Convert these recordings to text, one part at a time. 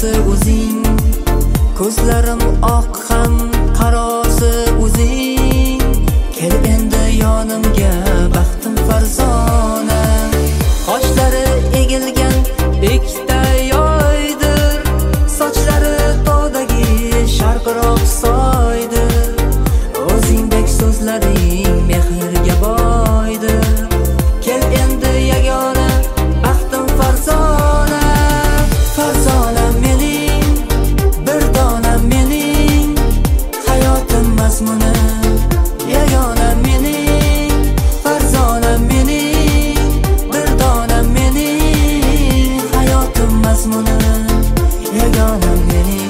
yarasi o'zing, ko'zlarim oq ham qarosi o'zing. Kel endi yonimga baxtim farzona, qoshlari egilgan ikkita yoydir, sochlari tog'dagi sharqiroq soydir. O'zingdek so'zlaring mehrga boydir. Kel endi yagona baxtim farzona, farzona mening, bir dona mening, hayotim mazmuni. Yagona mening, farzona mening, bir dona mening, hayotim mazmuni. Yagona mening.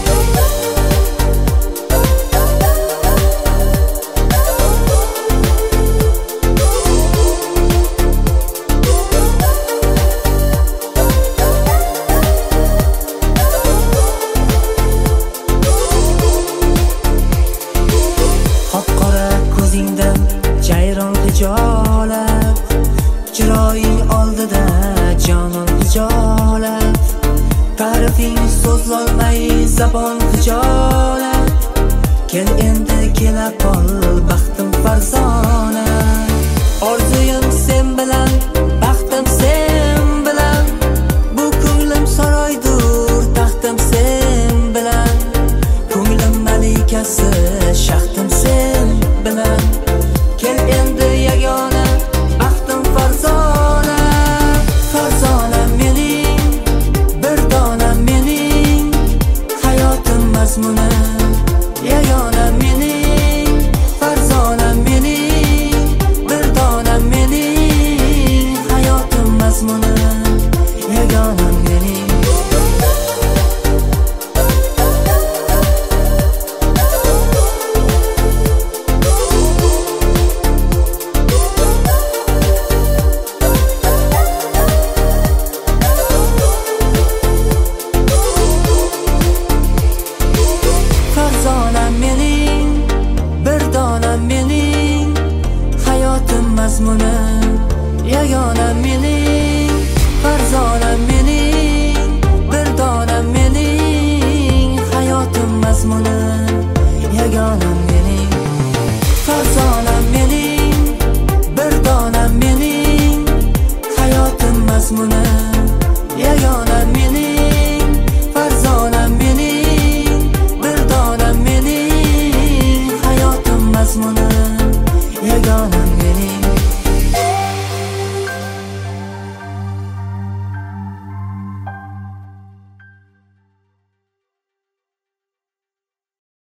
Jayron hijolat, chiroying oldida jonon hijolat. Ta'rifing so'zlolmay zabon hijolat. Kel endi kela qol baxtim farzona, orzuyim sen bilan, baxtim sen bilan. Bu ko'nglim saroydur, taxtim sen bilan. Ko'nglim malikasi, shaxtim sen bilan. Kel endi yagona baxtim farzona, farzona mening, bir dona mening, hayotim mazmuni.